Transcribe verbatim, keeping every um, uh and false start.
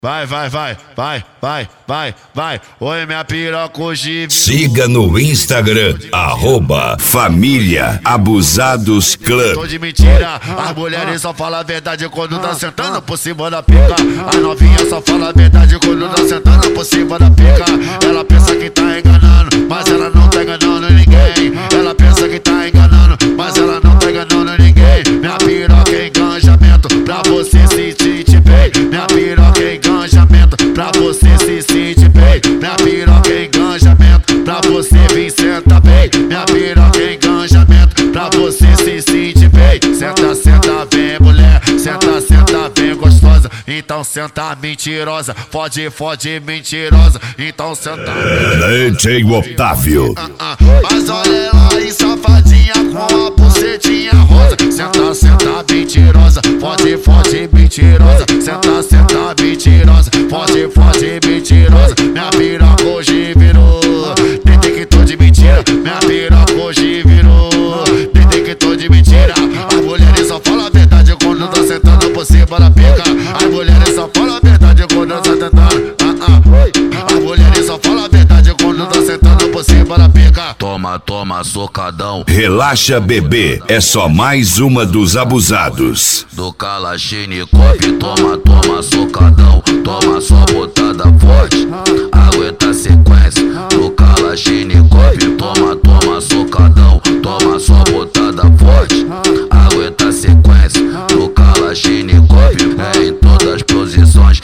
Vai, vai, vai, vai, vai, vai, vai. Oi, minha piroca hoje. Siga no Instagram, arroba Família Abusados Clã. Tô de mentira, as mulheres só falam a verdade quando tá sentando por cima da pica. A novinha só fala a verdade quando tá sentando por cima da pica. Ela pensa que tá enganando, mas ela não tá enganando ninguém. Ela pensa que tá enganando, mas ela não tá enganando ninguém. Minha piroca é enganjamento pra você se sentir bem. Minha piroca é enganjamento pra você se sentir bem. Minha piroca é enganjamento pra você vir sentar bem. Minha piroca é enganjamento pra você se sentir bem. Senta, senta, vem mulher, senta, senta, vem gostosa. Então senta mentirosa, fode, fode mentirosa. Então senta D J Otávio. ah, ah. Mas olha ela aí safadinha com a bucetinha rosa. Senta, senta mentirosa, fode, fode mentirosa. Senta, senta mentirosa, fode, fode mentirosa. Minha piroca hoje virou detector de mentira. Minha piroca hoje virou detector de mentira. As mulheres só falam a verdade quando tá sentando por cima da pica. As mulheres só falam a verdade quando tá sentando. ah, ah. As mulheres só falam a verdade quando tá sentando por cima da pica. Toma, toma, socadão. Relaxa, bebê, é só mais uma dos abusados. Do Kalashnikov, toma, toma, socadão. Toma só botada forte, aguenta a sequência. Do Kalashnikov, toma, toma, socadão. Toma só botada forte, aguenta a sequência. Do Kalashnikov, é em todas as posições.